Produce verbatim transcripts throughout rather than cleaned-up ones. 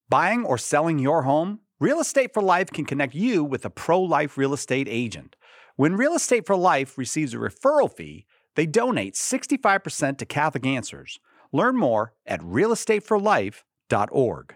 Buying or selling your home? Real Estate for Life can connect you with a pro-life real estate agent. When Real Estate for Life receives a referral fee, they donate sixty-five percent to Catholic Answers. Learn more at real estate for life dot org.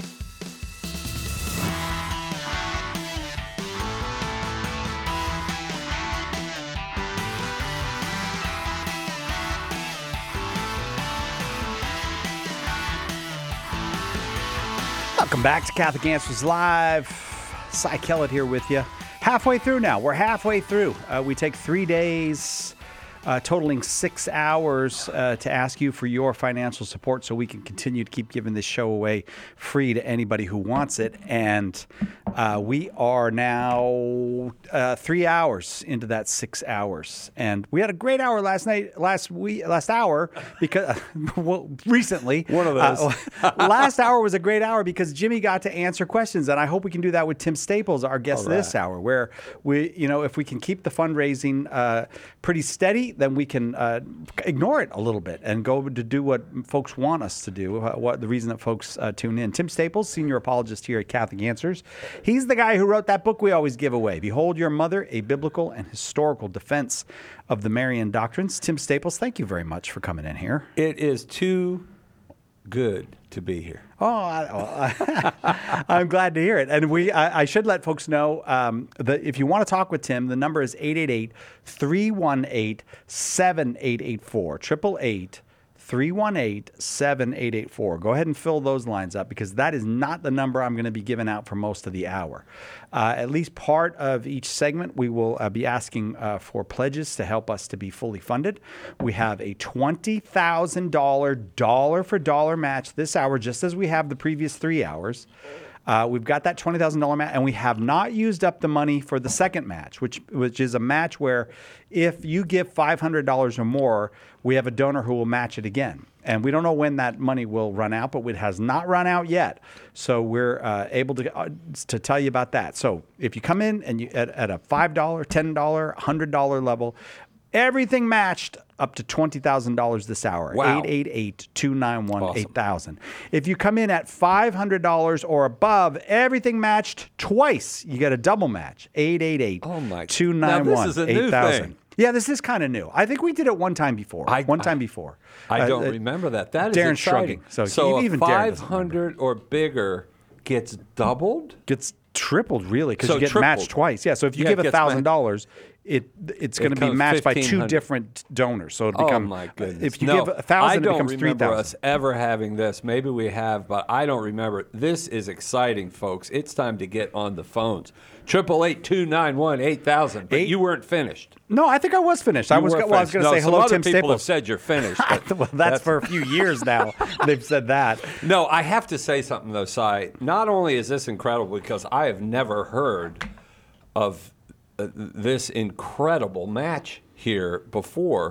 Welcome back to Catholic Answers Live. Cy Kellett here with you. Halfway through now. We're halfway through. Uh, we take three days, uh, totaling six hours uh, to ask you for your financial support so we can continue to keep giving this show away free to anybody who wants it. And uh, we are now uh, three hours into that six hours. And we had a great hour last night, last week, last hour, because well, recently. One of those. Uh, last hour was a great hour because Jimmy got to answer questions. And I hope we can do that with Tim Staples, our guest All right. this hour, where we, you know, if we can keep the fundraising uh, pretty steady, then we can uh, ignore it a little bit and go to do what folks want us to do, uh, what the reason that folks uh, tune in. Tim Staples, senior apologist here at Catholic Answers. He's the guy who wrote that book we always give away, Behold Your Mother, A Biblical and Historical Defense of the Marian Doctrines. Tim Staples, thank you very much for coming in here. It is too good to be here. Oh, I, I, I'm glad to hear it. And we, I, I should let folks know um, that if you want to talk with Tim, the number is eight eight eight, three one eight, seven eight eight four, eight eight eight, three one eight, seven eight eight four. Go ahead and fill those lines up because that is not the number I'm going to be giving out for most of the hour. Uh, at least part of each segment, we will uh, be asking uh, for pledges to help us to be fully funded. We have a twenty thousand dollars dollar for dollar match this hour, just as we have the previous three hours. Uh, we've got that twenty thousand dollars match, and we have not used up the money for the second match, which which is a match where if you give five hundred dollars or more, we have a donor who will match it again. And we don't know when that money will run out, but it has not run out yet. So we're uh, able to uh, to tell you about that. So if you come in and you at, at a five dollars, ten dollars, one hundred dollars level, everything matched up to twenty thousand dollars this hour. Wow. eight eight eight, two nine one, Awesome. eight thousand. If you come in at five hundred dollars or above, everything matched twice. You get a double match. eight eight eight, Oh, my- two nine Now, one, this is a new eight thousand. thing. Yeah, this is kind of new. I think we did it one time before. I- one time I- before. I Uh, don't uh, remember that. That is Darren's exciting. shrugging. So so even a Darren doesn't five hundred or bigger gets doubled? Gets tripled, really, because So you get tripled. matched twice. Yeah, so if you Yeah, it give gets one thousand dollars, it it's going to be becomes matched by two fifteen hundred. different donors. So it Oh, becomes, my goodness. if you no, give one thousand, I it becomes don't three remember thousand. us ever having this. Maybe we have, but I don't remember it. This is exciting, folks. It's time to get on the phones. eight eight eight, two nine one, eight thousand. But Eight- you weren't finished. No, I think I was finished. I You was, were go- well, I was finished. going to No, say some hello, other Tim people have Staples. said you're finished. but well, that's, for a few years now. They've said that. No, I have to say something, though, Cy. Not only is this incredible because I have never heard of uh, this incredible match here before.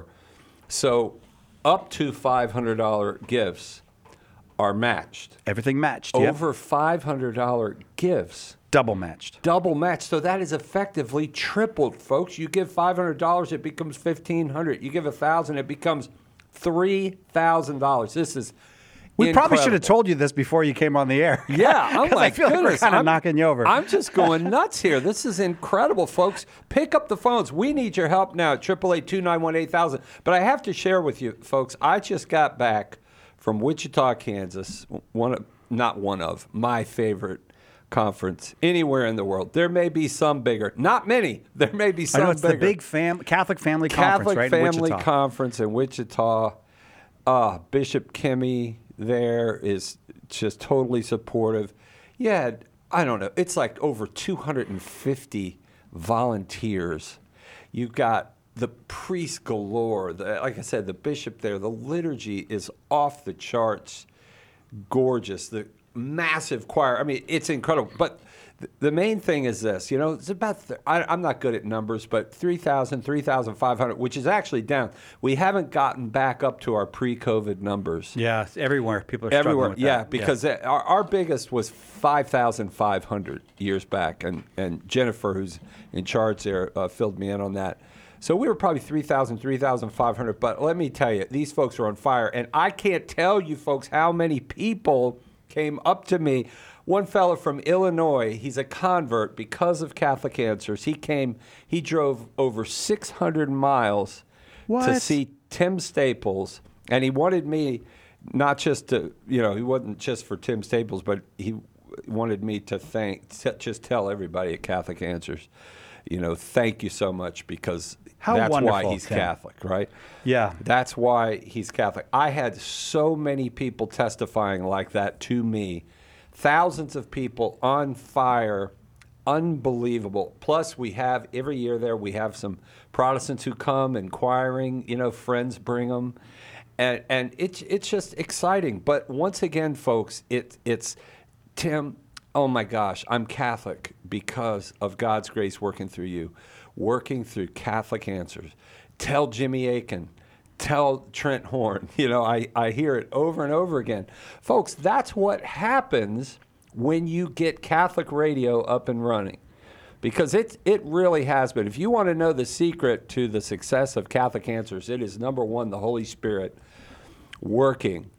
So up to five hundred dollars gifts are matched. Everything matched. Yep. Over five hundred dollars gifts, Double matched. double matched. So that is effectively tripled, folks. You give five hundred dollars, it becomes fifteen hundred dollars. You give one thousand dollars, it becomes three thousand dollars. This is We probably should have incredible. told you this before you came on the air. Yeah, I'm 'Cause like, I feel like we're goodness, kind of I'm- knocking you over. I'm just going nuts here. This is incredible, folks. Pick up the phones. We need your help now at eight eight eight, two nine one, eight thousand. But I have to share with you, folks, I just got back from Wichita, Kansas, one of, not one of, my favorite conference anywhere in the world. There may be some bigger. Not many. There may be I some know it's bigger. the big fam- Catholic Family Catholic Conference, right? in Family Wichita. Conference in Wichita. Uh, Bishop Kimmy there is just totally supportive. Yeah, I don't know. It's like over two hundred fifty volunteers. You've got the priest galore. The, like I said, the bishop there. The liturgy is off the charts, gorgeous. The massive choir. I mean, it's incredible. But th- the main thing is this. You know, it's about. Th- I, I'm not good at numbers, but three thousand, three thousand five hundred, which is actually down. We haven't gotten back up to our pre-COVID numbers. Yeah, everywhere. People are struggling Everywhere, with yeah, that. because uh our, our biggest was five thousand five hundred years back, and, and Jennifer, who's in charge there, uh, filled me in on that. So we were probably three thousand, three thousand five hundred, but let me tell you, these folks are on fire, and I can't tell you folks how many people came up to me. One fellow from Illinois, he's a convert because of Catholic Answers. He came, he drove over six hundred miles What? to see Tim Staples, and he wanted me not just to, you know, he wasn't just for Tim Staples, but he wanted me to thank, to just tell everybody at Catholic Answers, you know, thank you so much, because How that's why wonderful, he's Tim. Catholic, right? Yeah. That's why he's Catholic. I had so many people testifying like that to me. Thousands of people on fire, unbelievable. Plus, we have, every year there, we have some Protestants who come inquiring, you know, friends bring them. And, and it's, it's just exciting. But once again, folks, it, it's, Tim, oh my gosh, I'm Catholic because of God's grace working through you, working through Catholic Answers. Tell Jimmy Akin. Tell Trent Horn. You know, I, I hear it over and over again. Folks, that's what happens when you get Catholic radio up and running, because it, it really has been. If you want to know the secret to the success of Catholic Answers, it is, number one, the Holy Spirit working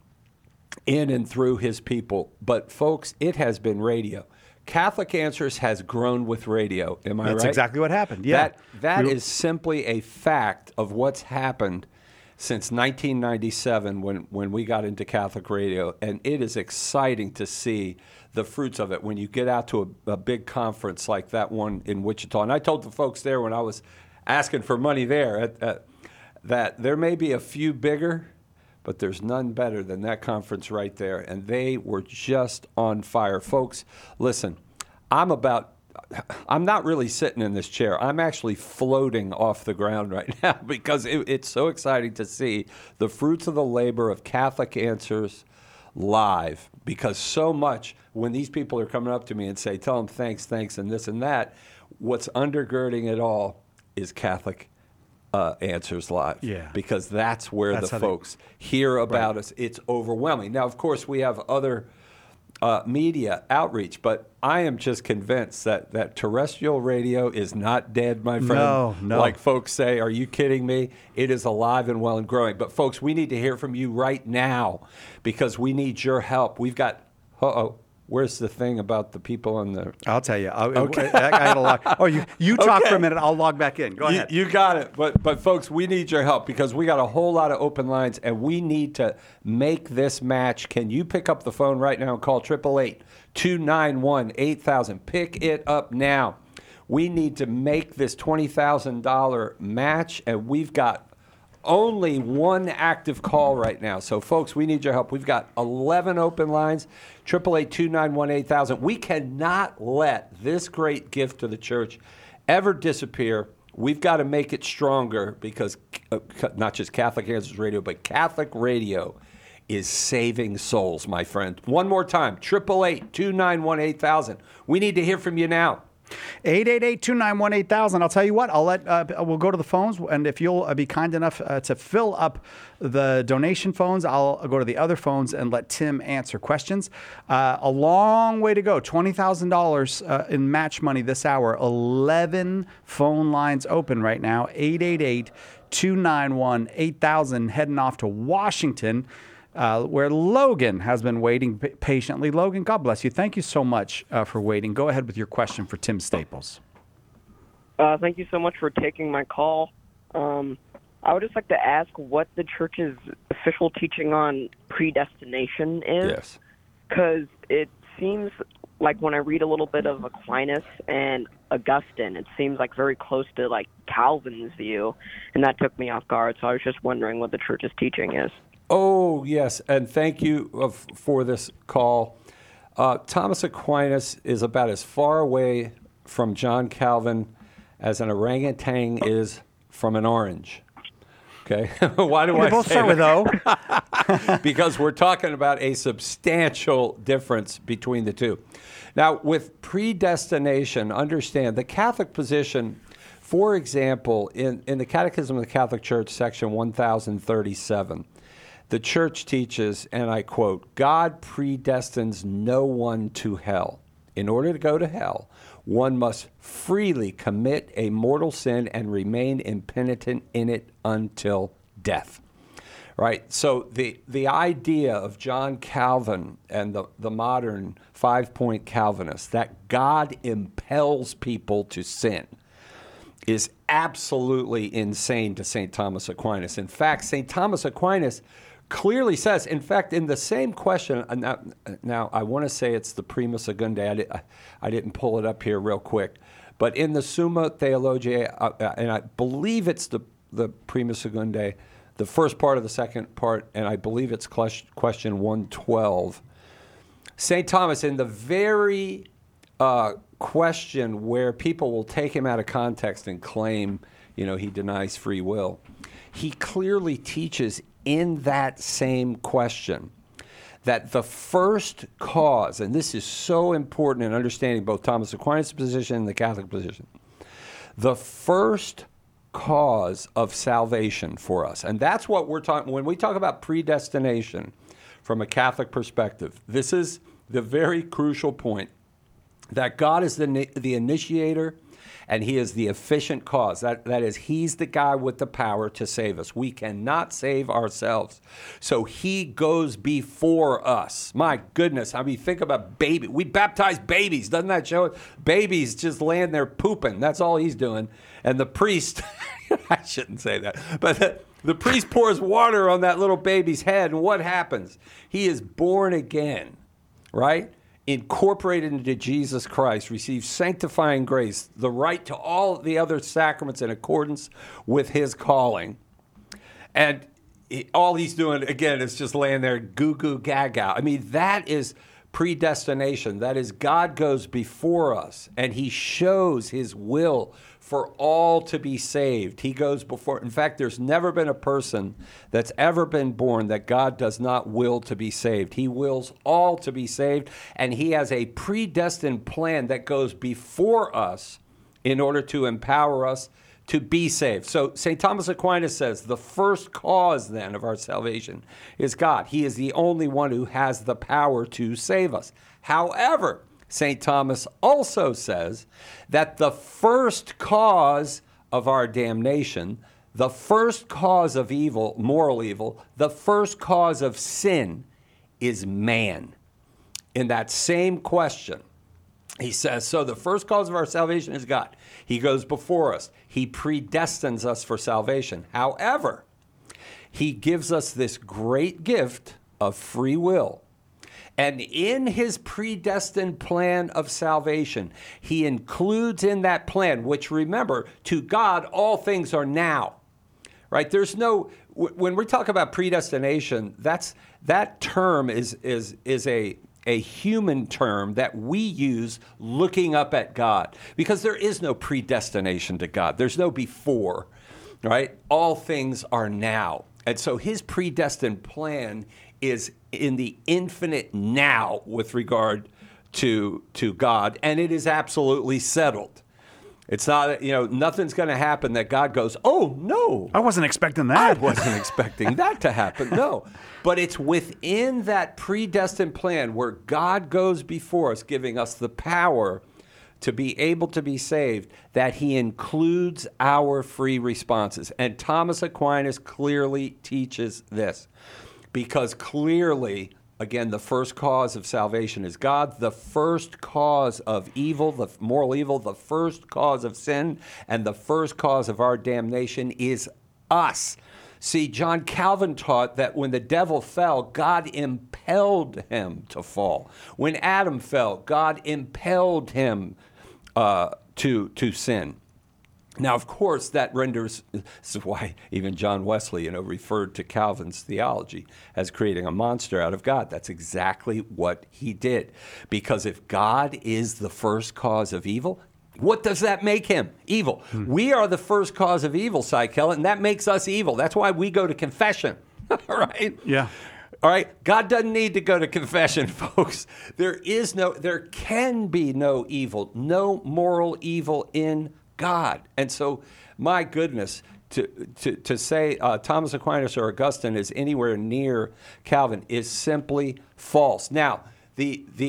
in and through his people. But, folks, it has been radio. Catholic Answers has grown with radio. Am I right? That's exactly what happened. Yeah. That, that We- is simply a fact of what's happened since nineteen ninety-seven when, when we got into Catholic radio. And it is exciting to see the fruits of it when you get out to a, a big conference like that one in Wichita. And I told the folks there when I was asking for money there at, at, that there may be a few bigger, but there's none better than that conference right there. And they were just on fire. Folks, listen, I'm about, I'm not really sitting in this chair. I'm actually floating off the ground right now because it, it's so exciting to see the fruits of the labor of Catholic Answers live. Because so much, when these people are coming up to me and say, tell them thanks, thanks, and this and that, what's undergirding it all is Catholic Uh, Answers Live. Yeah. Because that's where That's the how they- folks hear about Right. us. It's overwhelming. Now, of course, we have other uh, media outreach, but I am just convinced that, that terrestrial radio is not dead, my friend. No, no. Like folks say, are you kidding me? It is alive and well and growing. But, folks, we need to hear from you right now because we need your help. We've got, uh-oh. Where's the thing about the people on the... I'll tell you. I'll, Okay. I, I gotta log. Oh, you, you talk Okay. for a minute. I'll log back in. Go You, ahead. you got it. But, but, folks, we need your help because we got a whole lot of open lines, and we need to make this match. Can you pick up the phone right now and call eight eight eight, two nine one, eight thousand? Pick it up now. We need to make this twenty thousand dollars match, and we've got only one active call right now. So, folks, we need your help. We've got eleven open lines, eight eight eight, two nine one, eight thousand. We cannot let this great gift to the church ever disappear. We've got to make it stronger because uh, not just Catholic Answers Radio, but Catholic Radio is saving souls, my friend. One more time, eight eight eight, two nine one, eight thousand. We need to hear from you now. eight eight eight, two nine one, eight thousand. I'll tell you what, I'll let, uh, we'll go to the phones, and if you'll uh, be kind enough uh, to fill up the donation phones, I'll go to the other phones and let Tim answer questions. Uh, a long way to go. twenty thousand dollars uh, in match money this hour. eleven phone lines open right now. eight eight eight, two nine one, eight thousand. Heading off to Washington. Uh, where Logan has been waiting p- patiently. Logan, God bless you. Thank you so much uh, for waiting. Go ahead with your question for Tim Staples. Uh, thank you so much for taking my call. Um, I would just like to ask what the church's official teaching on predestination is. Yes. Because it seems like when I read a little bit of Aquinas and Augustine, it seems like very close to like Calvin's view, and that took me off guard. So I was just wondering what the church's teaching is. Oh, yes, and thank you uh, f- for this call. Uh, Thomas Aquinas is about as far away from John Calvin as an orangutan is from an orange. Okay, why do We I both say start with that? O. Because we're talking about a substantial difference between the two. Now, with predestination, understand the Catholic position. For example, in, in the Catechism of the Catholic Church, section one thousand thirty-seven. The church teaches, and I quote, God predestines no one to hell. In order to go to hell, one must freely commit a mortal sin and remain impenitent in it until death. right? So the the idea of John Calvin and the, the modern five-point Calvinists that God impels people to sin is absolutely insane to Saint Thomas Aquinas. In fact, Saint Thomas Aquinas clearly says, in fact, in the same question, now, now I want to say it's the Prima Secundae, I, did, I didn't pull it up here real quick, but in the Summa Theologiae, uh, and I believe it's the, the Prima Secundae, the first part of the second part, and I believe it's question one twelve, Saint Thomas, in the very uh, question where people will take him out of context and claim, you know, he denies free will, he clearly teaches in that same question that the first cause, and this is so important in understanding both Thomas Aquinas' position and the Catholic position, the first cause of salvation for us, and that's what we're talking, when we talk about predestination from a Catholic perspective, this is the very crucial point, that God is the, the initiator and he is the efficient cause. That, that is, he's the guy with the power to save us. We cannot save ourselves. So he goes before us. My goodness. I mean, think about baby. We baptize babies. Doesn't that show it? Babies just laying there pooping. That's all he's doing. And the priest, I shouldn't say that, but the, the priest pours water on that little baby's head. And what happens? He is born again, right? Incorporated into Jesus Christ, receives sanctifying grace, the right to all the other sacraments in accordance with his calling. And he, all he's doing, again, is just laying there goo goo gaga. I mean, that is predestination. That is, God goes before us and he shows his will for all to be saved. He goes before. In fact, there's never been a person that's ever been born that God does not will to be saved. He wills all to be saved, and he has a predestined plan that goes before us in order to empower us to be saved. So Saint Thomas Aquinas says the first cause then of our salvation is God. He is the only one who has the power to save us. However, Saint Thomas also says that the first cause of our damnation, the first cause of evil, moral evil, the first cause of sin is man. In that same question, he says, so the first cause of our salvation is God. He goes before us. He predestines us for salvation. However, he gives us this great gift of free will. And in his predestined plan of salvation, he includes in that plan, which, remember, to God, all things are now, right? There's no, when we talk about predestination, that's, that term is, is, is a, a human term that we use looking up at God, because there is no predestination to God. There's no before, right? All things are now. And so his predestined plan is in the infinite now with regard to to God, and it is absolutely settled. It's not, you know, nothing's going to happen that God goes, oh, no. I wasn't expecting that. I wasn't expecting that to happen, no. But it's within that predestined plan where God goes before us, giving us the power to be able to be saved, that he includes our free responses. And Thomas Aquinas clearly teaches this. Because clearly, again, the first cause of salvation is God, the first cause of evil, the moral evil, the first cause of sin, and the first cause of our damnation is us. See, John Calvin taught that when the devil fell, God impelled him to fall. When Adam fell, God impelled him uh, to, to sin. Now, of course, that renders, this is why even John Wesley, you know, referred to Calvin's theology as creating a monster out of God. That's exactly what he did. Because if God is the first cause of evil, what does that make him? Evil. Hmm. We are the first cause of evil, Cy Kellett, and that makes us evil. That's why we go to confession, right? Yeah. All right, God doesn't need to go to confession, folks. There is no, there can be no evil, no moral evil in God. And so, my goodness, to to, to say uh, Thomas Aquinas or Augustine is anywhere near Calvin is simply false. Now, the the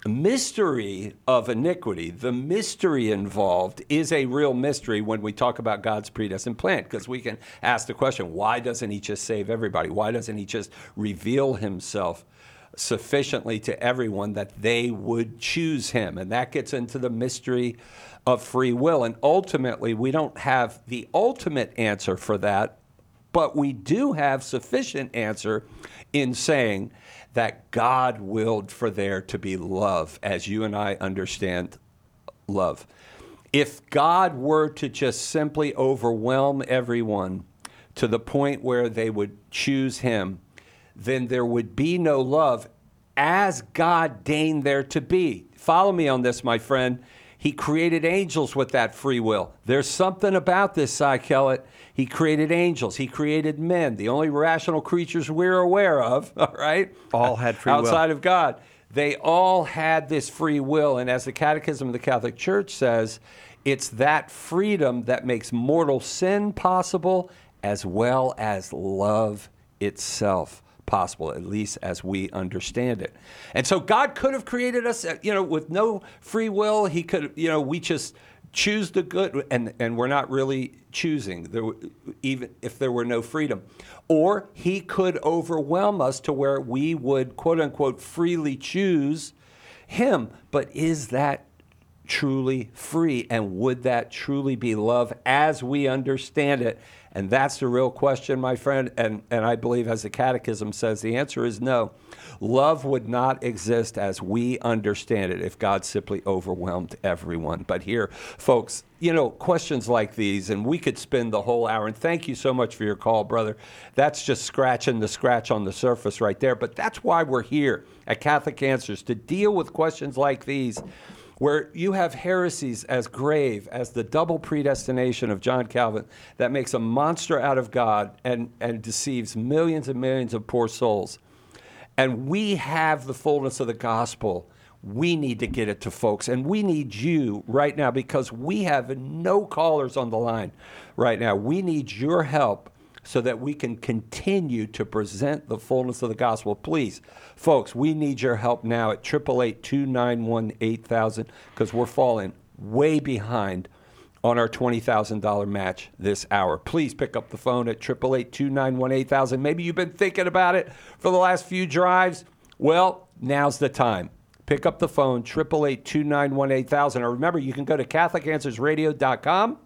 mystery of iniquity, the mystery involved is a real mystery when we talk about God's predestined plan, because we can ask the question, why doesn't he just save everybody? Why doesn't he just reveal himself sufficiently to everyone that they would choose him? And that gets into the mystery of free will. And ultimately, we don't have the ultimate answer for that, but we do have sufficient answer in saying that God willed for there to be love, as you and I understand love. If God were to just simply overwhelm everyone to the point where they would choose him, then there would be no love as God deigned there to be. Follow me on this, my friend. He created angels with that free will. There's something about this, Cy Kellett. He created angels. He created men, the only rational creatures we're aware of, all right? All had free will. Outside of God. They all had this free will. And as the Catechism of the Catholic Church says, it's that freedom that makes mortal sin possible as well as love itself possible, at least as we understand it. And so God could have created us, you know, with no free will. He could, you know, we just choose the good, and, and we're not really choosing, there, even if there were no freedom. Or he could overwhelm us to where we would, quote unquote, freely choose him. But is that truly free? And would that truly be love as we understand it? And that's the real question, my friend. And, and I believe, as the Catechism says, the answer is no. Love would not exist as we understand it if God simply overwhelmed everyone. But here, folks, you know, questions like these, and we could spend the whole hour. And thank you so much for your call, brother. That's just scratching the scratch on the surface right there. But that's why we're here at Catholic Answers, to deal with questions like these, where you have heresies as grave as the double predestination of John Calvin that makes a monster out of God and, and deceives millions and millions of poor souls. And we have the fullness of the gospel. We need to get it to folks. And we need you right now, because we have no callers on the line right now. We need your help so that we can continue to present the fullness of the gospel. Please, folks, we need your help now at eight eight eight, two nine one, eight thousand, because we're falling way behind on our twenty thousand dollars match this hour. Please pick up the phone at eight eight eight, two nine one, eight thousand. Maybe you've been thinking about it for the last few drives. Well, now's the time. Pick up the phone, eight eight eight, two nine one, eight thousand. Or remember, you can go to Catholic Answers Radio dot com,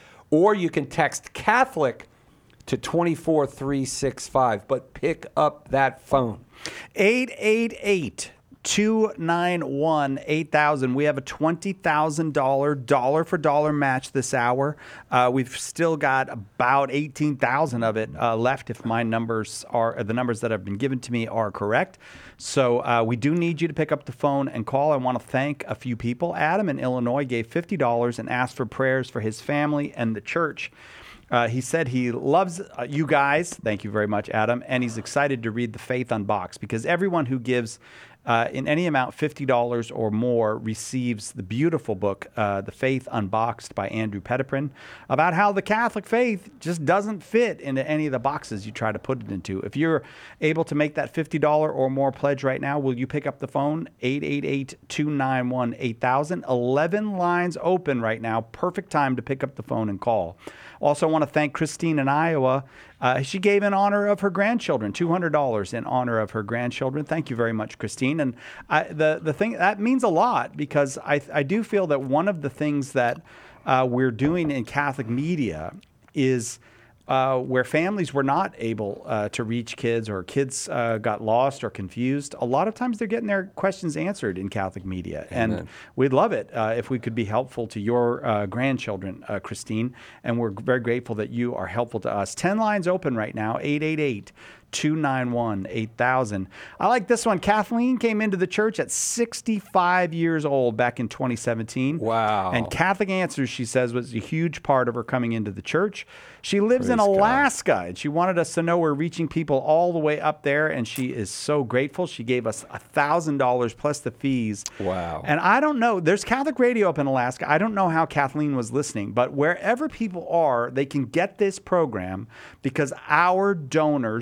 or you can text Catholic to two four three six five, but pick up that phone. eight eight eight, two nine one, eight thousand. We have a twenty thousand dollars dollar for dollar match this hour. Uh, we've still got about eighteen thousand of it uh, left if my numbers are, the numbers that have been given to me are correct. So uh, we do need you to pick up the phone and call. I want to thank a few people. Adam in Illinois gave fifty dollars and asked for prayers for his family and the church. Uh, he said he loves uh, you guys. Thank you very much, Adam. And he's excited to read The Faith Unboxed, because everyone who gives uh, in any amount fifty dollars or more receives the beautiful book, uh, The Faith Unboxed by Andrew Petiprin, about how the Catholic faith just doesn't fit into any of the boxes you try to put it into. If you're able to make that fifty dollars or more pledge right now, will you pick up the phone? eight eight eight, two nine one, eight thousand. eleven lines open right now. Perfect time to pick up the phone and call. Also, I want to thank Christine in Iowa. Uh, she gave in honor of her grandchildren, two hundred dollars in honor of her grandchildren. Thank you very much, Christine. And I, the the thing that means a lot, because I I do feel that one of the things that uh, we're doing in Catholic media is uh, where families were not able uh, to reach kids, or kids uh, got lost or confused. A lot of times they're getting their questions answered in Catholic media. Amen. And we'd love it uh, if we could be helpful to your uh, grandchildren, uh, Christine. And we're very grateful that you are helpful to us. ten lines open right now, eight eight eight, two nine one, eight thousand. I like this one. Kathleen came into the church at sixty-five years old back in twenty seventeen. Wow. And Catholic Answers, she says, was a huge part of her coming into the church. She lives Praise in God. Alaska, and she wanted us to know we're reaching people all the way up there, and she is so grateful. She gave us one thousand dollars plus the fees. Wow. And I don't know, there's Catholic radio up in Alaska. I don't know how Kathleen was listening, but wherever people are, they can get this program because our donors make it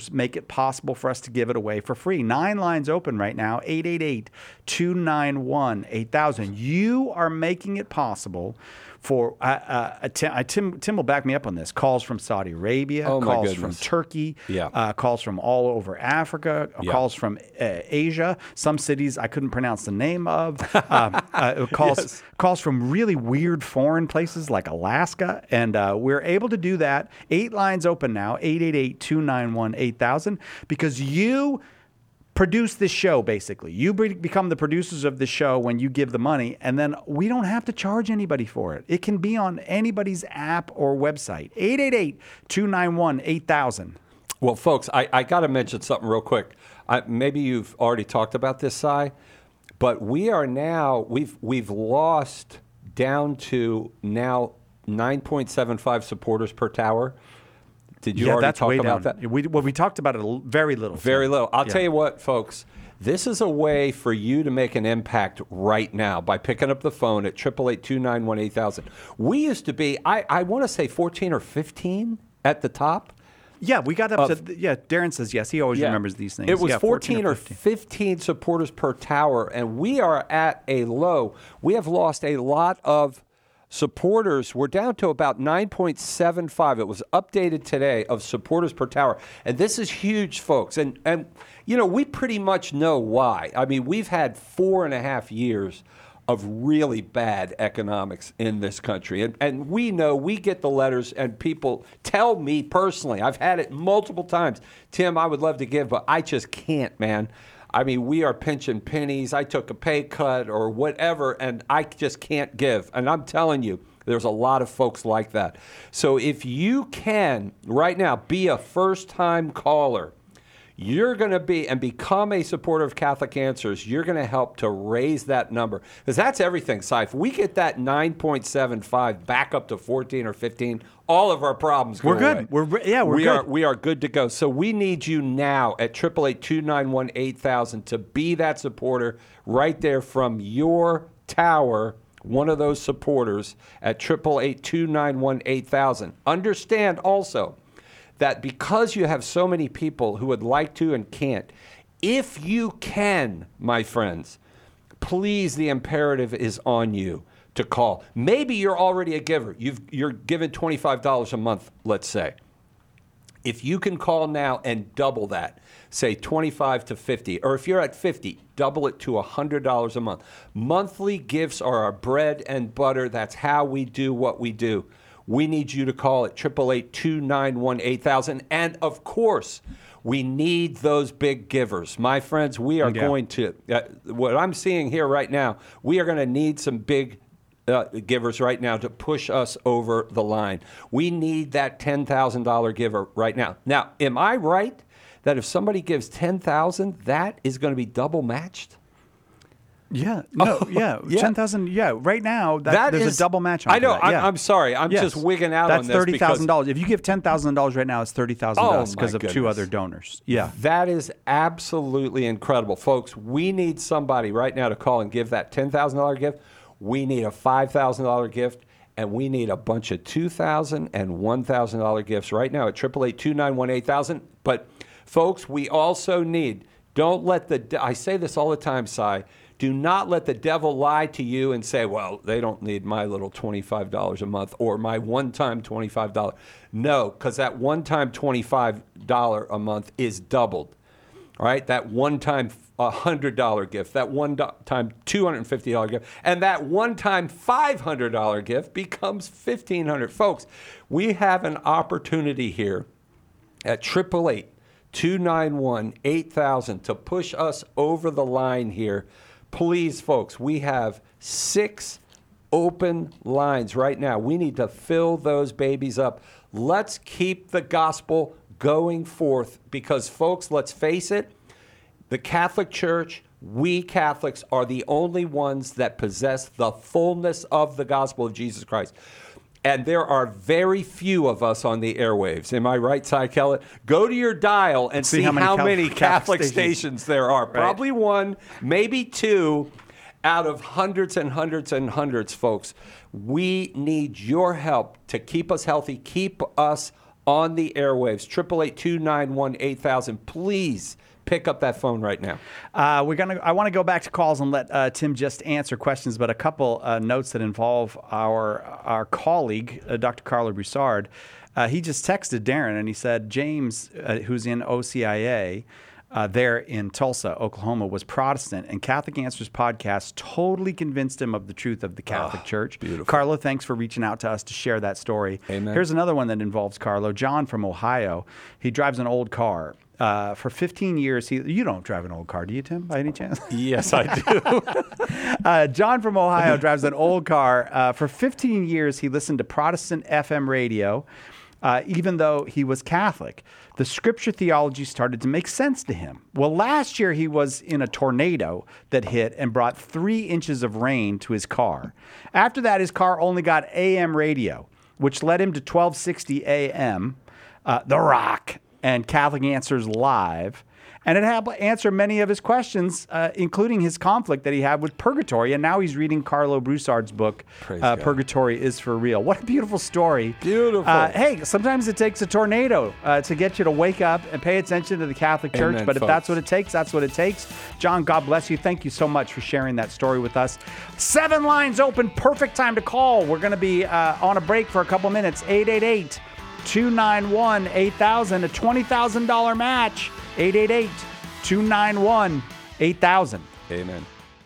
it possible for us to give it away for free. Nine lines open right now, eight eight eight, two nine one, eight thousand. You are making it possible for, uh, uh, Tim, uh, Tim, Tim will back me up on this, calls from Saudi Arabia, Oh, my calls goodness. from Turkey, Yeah. uh, calls from all over Africa, Yeah. calls from uh, Asia, some cities I couldn't pronounce the name of, um, uh, calls, Yes. calls from really weird foreign places like Alaska, and uh, we're able to do that. Eight lines open now, eight eight eight, two nine one, eight thousand, because you produce this show, basically. You be- become the producers of the show when you give the money, and then we don't have to charge anybody for it. It can be on anybody's app or website. eight eight eight, two nine one, eight thousand. Well, folks, I, I got to mention something real quick. I, maybe you've already talked about this, Si, but we are now, we've, we've lost down to now nine point seven five supporters per tower. Did you Yeah, already that's talk way about down. that? We, well, we talked about it a l- very little. Very little. I'll Yeah. tell you what, folks. This is a way for you to make an impact right now by picking up the phone at eight eight eight, two nine one, eight thousand. We used to be, I, I want to say fourteen or fifteen at the top. Yeah, we got up Of- to, yeah, Darren says yes. He always Yeah. remembers these things. It was Yeah, fourteen, or fifteen supporters per tower, and we are at a low. We have lost a lot of supporters. We're down to about nine point seven five. It was updated today of supporters per tower. And this is huge, folks. And, and you know, we pretty much know why. I mean, we've had four and a half years of really bad economics in this country. And, and we know, we get the letters, and people tell me personally, I've had it multiple times, Tim, I would love to give, but I just can't, man. I mean, we are pinching pennies. I took a pay cut or whatever, and I just can't give. And I'm telling you, there's a lot of folks like that. So if you can, right now, be a first-time caller, you're going to be and become a supporter of Catholic Answers. You're going to help to raise that number, because that's everything, Si. If we get that nine point seven five back up to fourteen or fifteen, all of our problems go We're good. away. We're re- yeah, we're we good. Are, we are good to go. So we need you now at eight eight eight, two nine one, eight thousand to be that supporter right there from your tower, one of those supporters at eight eight eight, two nine one, eight thousand. Understand also that because you have so many people who would like to and can't, if you can, my friends, please, the imperative is on you to call. Maybe you're already a giver. You've, you're given twenty-five dollars a month, let's say. If you can call now and double that, say twenty-five to fifty, or if you're at fifty, double it to one hundred dollars a month. Monthly gifts are our bread and butter. That's how we do what we do. We need you to call at eight eight eight, two nine one, eight thousand. And of course, we need those big givers. My friends, we are Yeah. going to, uh, what I'm seeing here right now, we are going to need some big uh, givers right now to push us over the line. We need that ten thousand dollars giver right now. Now, am I right that if somebody gives ten thousand dollars, that is going to be double matched? Yeah, no, Oh, yeah, yeah. ten thousand. Yeah, right now that, That there's is- a double match on I know. that. I'm, Yeah. I'm sorry. I'm Yes. just wigging out That's on this. thirty thousand because dollars. If you give ten thousand dollars right now, it's thirty thousand Oh, dollars because my of two goodness. other donors. Yeah, That is absolutely incredible. Folks, we need somebody right now to call and give that ten thousand dollars gift. We need a five thousand dollars gift, and we need a bunch of two thousand dollars and one thousand dollars gifts right now at eight eight eight, two nine one, eight thousand. But, folks, we also need, don't let the, de- I say this all the time, Si, do not let the devil lie to you and say, well, they don't need my little twenty-five dollars a month or my one-time twenty-five dollars. No, because that one-time twenty-five dollars a month is doubled. All right, that one-time one hundred dollars gift, that one-time two hundred fifty dollars gift, and that one-time five hundred dollars gift becomes fifteen hundred dollars. Folks, we have an opportunity here at eight eight eight, two nine one, eight thousand to push us over the line here. Please, folks, we have six open lines right now. We need to fill those babies up. Let's keep the gospel going forth because, folks, let's face it, the Catholic Church, we Catholics are the only ones that possess the fullness of the gospel of Jesus Christ. And there are very few of us on the airwaves. Am I right, Cy Kellett? Go to your dial and see, See how how many, many Catholic, Catholic stations. stations. there are. Probably one, maybe two out of hundreds and hundreds and hundreds, folks. We need your help to keep us healthy, keep us on the airwaves. Triple eight two nine one eight thousand. Please pick up that phone right now. Uh, we're gonna. I want to go back to calls and let uh, Tim just answer questions, but a couple uh, notes that involve our our colleague, uh, Doctor Carlo Broussard. Uh, he just texted Darren and he said James, uh, who's in O C I A. Uh, there in Tulsa, Oklahoma, was Protestant, and Catholic Answers podcast totally convinced him of the truth of the Catholic oh, Church. Beautiful. Carlo, thanks for reaching out to us to share that story. Amen. Here's another one that involves Carlo. John from Ohio. He drives an old car. Uh, for fifteen years, he you don't drive an old car, do you, Tim, by any chance? Yes, I do. uh, John from Ohio drives an old car. Uh, for fifteen years, he listened to Protestant F M radio, uh, even though he was Catholic. The scripture theology started to make sense to him. Well, last year he was in a tornado that hit and brought three inches of rain to his car. After that, his car only got A M radio, which led him to twelve sixty A M, uh, The Rock, and Catholic Answers Live. And it helped answer many of his questions, uh, including his conflict that he had with purgatory. And now he's reading Carlo Broussard's book, uh, Purgatory is for Real. What a beautiful story. Beautiful. Uh, hey, sometimes it takes a tornado uh, to get you to wake up and pay attention to the Catholic Church. Amen, but if folks. that's what it takes, that's what it takes. John, God bless you. Thank you so much for sharing that story with us. Seven lines open. Perfect time to call. We're going to be uh, on a break for a couple minutes. eight eight eight, two nine one, eight thousand, a twenty thousand dollars match. eight eight eight, two nine one, eight thousand. Amen.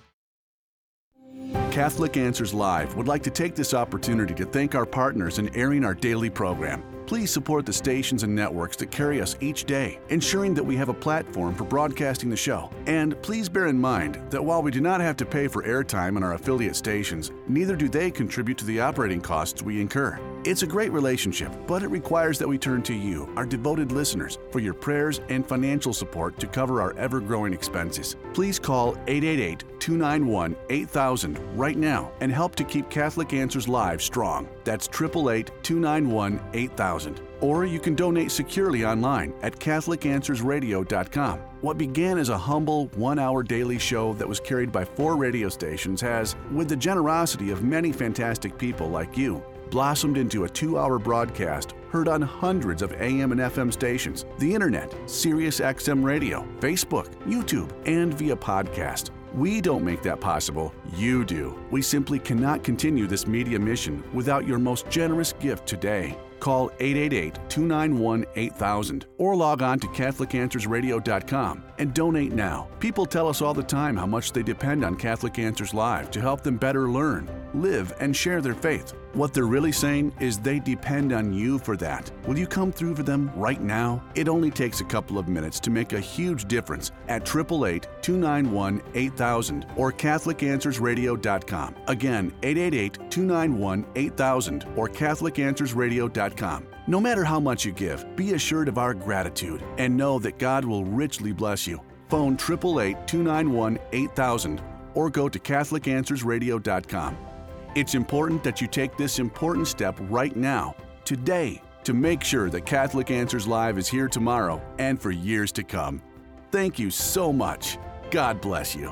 Catholic Answers Live would like to take this opportunity to thank our partners in airing our daily program. Please support the stations and networks that carry us each day, ensuring that we have a platform for broadcasting the show. And please bear in mind that while we do not have to pay for airtime on our affiliate stations, neither do they contribute to the operating costs we incur. It's a great relationship, but it requires that we turn to you, our devoted listeners, for your prayers and financial support to cover our ever-growing expenses. Please call eight eight eight, two nine one, eight thousand right now and help to keep Catholic Answers Live strong. That's eight eight eight, two nine one, eight thousand. Or you can donate securely online at Catholic Answers Radio dot com. What began as a humble one-hour daily show that was carried by four radio stations has, with the generosity of many fantastic people like you, blossomed into a two-hour broadcast heard on hundreds of A M and F M stations, the internet, Sirius X M radio, Facebook, YouTube, and via podcast. We don't make that possible, you do. We simply cannot continue this media mission without your most generous gift today. Call eight eight eight, two nine one, eight thousand or log on to Catholic Answers Radio dot com and donate now. People tell us all the time how much they depend on Catholic Answers Live to help them better learn, live, and share their faith. What they're really saying is they depend on you for that. Will you come through for them right now? It only takes a couple of minutes to make a huge difference at eight eight eight, two nine one, eight thousand or Catholic Answers Radio dot com. Again, eight eight eight, two nine one, eight thousand or Catholic Answers Radio dot com. No matter how much you give, be assured of our gratitude and know that God will richly bless you. Phone eight eight eight, two nine one, eight thousand or go to Catholic Answers Radio dot com. It's important that you take this important step right now, today, to make sure that Catholic Answers Live is here tomorrow and for years to come. Thank you so much. God bless you.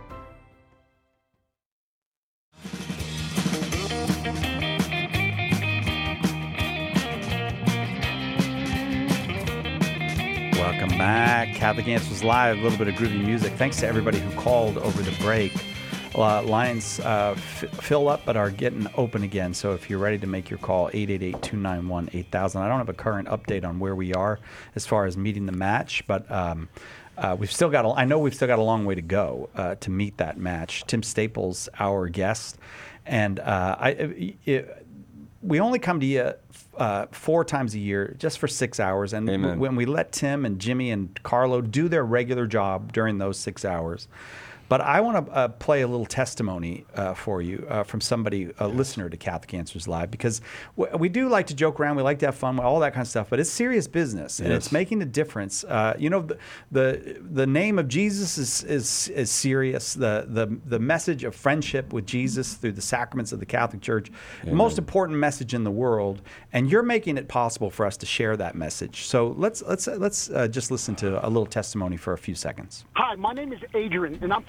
Welcome back. Catholic Answers Live, a little bit of groovy music. Thanks to everybody who called over the break. Uh, lines uh, f- fill up but are getting open again. So if you're ready to make your call, eight eight eight, two nine one, eight thousand. I don't have a current update on where we are as far as meeting the match, but um, uh, we've still got. A, I know we've still got a long way to go uh, to meet that match. Tim Staples, our guest, and uh, I. It, we only come to you uh, four times a year, just for six hours. And w- when we let Tim and Jimmy and Carlo do their regular job during those six hours. But I want to uh, play a little testimony uh, for you uh, from somebody, a listener to Catholic Answers Live, because w- we do like to joke around, we like to have fun, all that kind of stuff, but it's serious business, and yes. It's making a difference. Uh, you know, the, the the name of Jesus is is, is serious. The, the the message of friendship with Jesus through the sacraments of the Catholic Church, Amen. The most important message in the world, and you're making it possible for us to share that message. So let's let's let's uh, just listen to a little testimony for a few seconds. Hi, my name is Adrian, and I'm from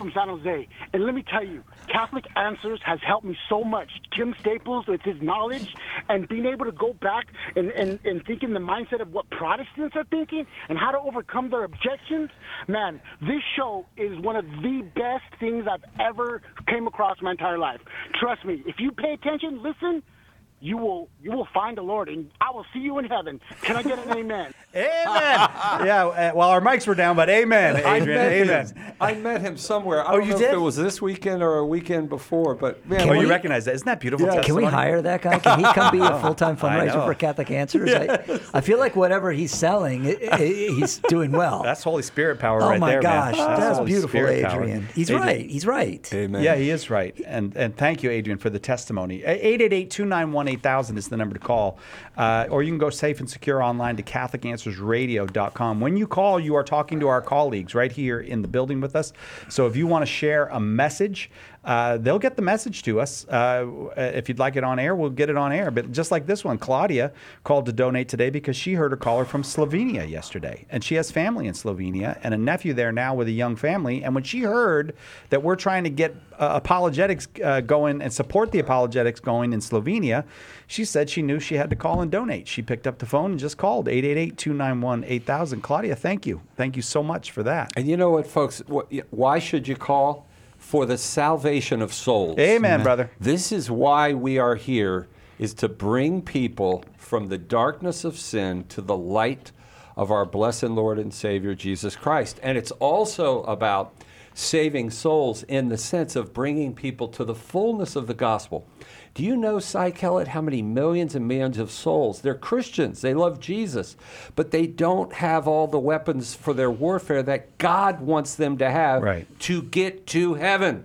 from San Jose. And let me tell you, Catholic Answers has helped me so much. Tim Staples, with his knowledge, and being able to go back and, and, and think in the mindset of what Protestants are thinking and how to overcome their objections. Man, this show is one of the best things I've ever came across my entire life. Trust me, if you pay attention, listen, you will you will find the Lord, and I will see you in heaven. Can I get an amen? Amen. Yeah, uh, well, our mics were down, but amen, Adrian. I met Amen. Him. I met him somewhere. I Oh, don't you know did? if it was this weekend or a weekend before, but man, Oh, Can you we- recognize that? Isn't that beautiful? Yeah. Can we testimony? hire that guy? Can he come be a full-time I fundraiser know. for Catholic Answers? I, I feel like whatever he's selling, i i he's doing well. That's Holy Spirit power oh right my there, gosh, man. that's Holy beautiful, Spirit power. Adrian. He's Adrian. right. He's right. Amen. Yeah, he is right. And and thank you, Adrian, for the testimony. eight eight eight, two nine one, eight thousand is the number to call. Uh, or you can go safe and secure online to Catholic Answers Radio dot com. When you call, you are talking to our colleagues right here in the building with us. So if you want to share a message, uh, they'll get the message to us. Uh, if you'd like it on air, we'll get it on air. But just like this one, Claudia called to donate today because she heard a caller from Slovenia yesterday. And she has family in Slovenia and a nephew there now with a young family. And when she heard that we're trying to get uh, apologetics uh, going and support the apologetics going in Slovenia, she said she knew she had to call and donate. She picked up the phone and just called eight eight eight, two nine one, eight thousand. Claudia, thank you. Thank you so much for that. And you know what, folks? What, why should you call? For the salvation of souls. Amen, brother. This is why we are here, is to bring people from the darkness of sin to the light of our blessed Lord and Savior, Jesus Christ. And it's also about saving souls in the sense of bringing people to the fullness of the gospel. Do you know, Cy Kellett, how many millions and millions of souls? They're Christians. They love Jesus, but they don't have all the weapons for their warfare that God wants them to have Right. to get to heaven.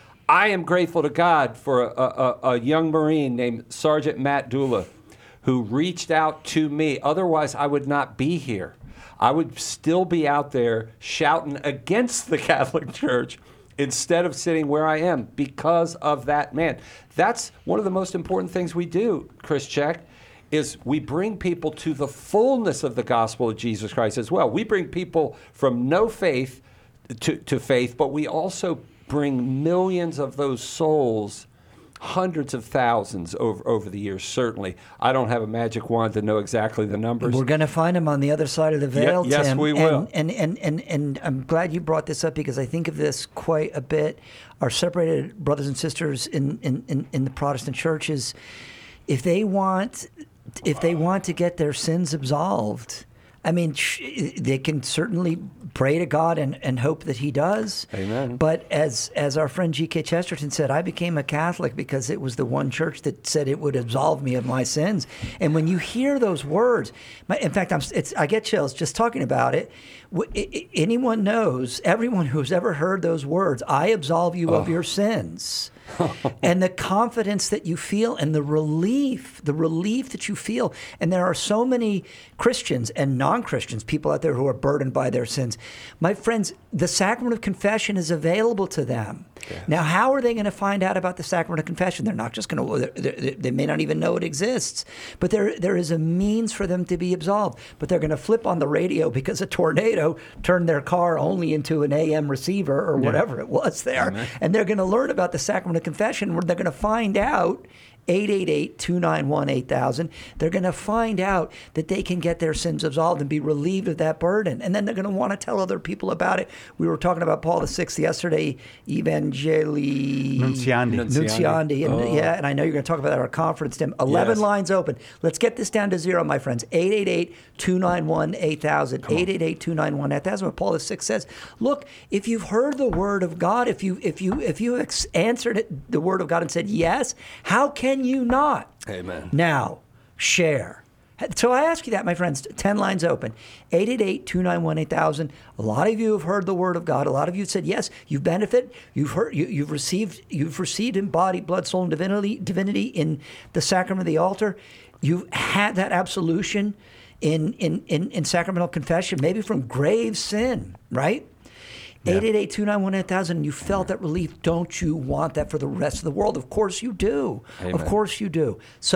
I am grateful to God for a, a, a young Marine named Sergeant Matt Dula, who reached out to me. Otherwise, I would not be here. I would still be out there shouting against the Catholic Church instead of sitting where I am because of that man. That's one of the most important things we do, Chris Check, is we bring people to the fullness of the gospel of Jesus Christ as well. We bring people from no faith to, to faith, but we also bring millions of those souls, hundreds of thousands over, over the years, certainly. I don't have a magic wand to know exactly the numbers. We're going to find him on the other side of the veil, Ye- yes, Tim. we will. And, and, and, and, and I'm glad you brought this up because I think of this quite a bit. Our separated brothers and sisters in, in, in, in the Protestant churches, if they want, if they want to get their sins absolved, I mean, sh- they can certainly pray to God and, and hope that he does. Amen. But as as our friend G K Chesterton said, I became a Catholic because it was the one church that said it would absolve me of my sins. And when you hear those words, my, in fact, I'm, it's, I get chills just talking about it. W- I- I- anyone knows, everyone who's ever heard those words, I absolve you of your sins. And the confidence that you feel and the relief, the relief that you feel. And there are so many Christians and non-Christians, people out there who are burdened by their sins. My friends, the sacrament of confession is available to them. Yes. Now, how are they going to find out about the sacrament of confession? They're not just going to, they, they may not even know it exists. But there, there is a means for them to be absolved. But they're going to flip on the radio because a tornado turned their car only into an A M receiver or whatever yeah. it was there. Amen. And they're going to learn about the sacrament of confession where they're going to find out eight eight eight, two nine one, eight thousand. They're going to find out that they can get their sins absolved and be relieved of that burden. And then they're going to want to tell other people about it. We were talking about Paul the Sixth yesterday, Evangelii Nunciandi. Nunciandi. And, oh. Yeah, and I know you're going to talk about that at our conference, Tim. eleven yes. lines open. Let's get this down to zero, my friends. eight eight eight, two nine one, eight thousand. eight eight eight, two nine one, eight thousand. What Paul the Sixth says. Look, if you've heard the word of God, if you if you if you ex- answered it, the word of God and said yes, how can you not? Amen. Now, share. So I ask you that, my friends, ten lines open. eight eight eight, two nine one, eight thousand. A lot of you have heard the word of God. A lot of you said, yes, you've benefited. You've heard, you, you've received, you've received in body, blood, soul, and divinity, divinity in the sacrament of the altar. You've had that absolution in, in, in, in sacramental confession, maybe from grave sin, right? eight eight eight, two nine one, eight thousand, and you felt that relief. Don't you want that for the rest of the world? Of course you do. Amen. Of course you do. So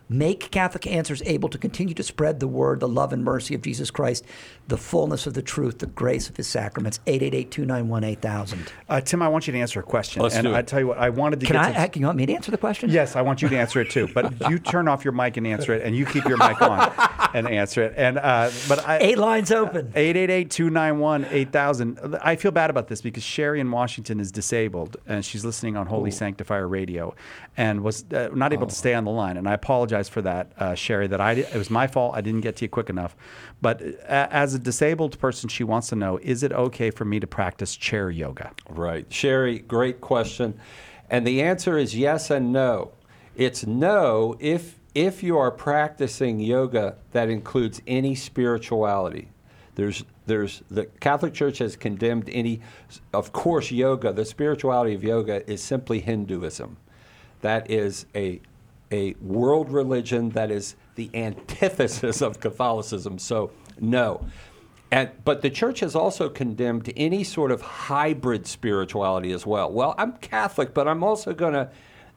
Make Catholic Answers able to continue to spread the word, the love and mercy of Jesus Christ, the fullness of the truth, the grace of his sacraments. eight eight eight, two nine one, eight thousand. Uh, Tim, I want you to answer a question. Let's and do it. I tell you what, I wanted to Can get I? to... Can you want me to answer the question? Yes, I want you to answer it too. But you turn off your mic and answer it, and you keep your mic on and answer it. And uh, but I, Eight lines open. eight eight eight, two nine one, eight thousand. I feel bad about this because Sherry in Washington is disabled, and she's listening on Holy Sanctifier Radio, and was uh, not able oh. to stay on the line. And I apologize for that, uh, Sherry. That I it was my fault. I didn't get to you quick enough. But uh, as a disabled person, she wants to know: is it okay for me to practice chair yoga? Right, Sherry. Great question, and the answer is yes and no. It's no if if you are practicing yoga that includes any spirituality. There's there's the Catholic Church has condemned any, of course, yoga. The spirituality of yoga is simply Hinduism. That is a a world religion that is the antithesis of Catholicism. So no. And, but the Church has also condemned any sort of hybrid spirituality as well. Well, I'm Catholic, but I'm also going to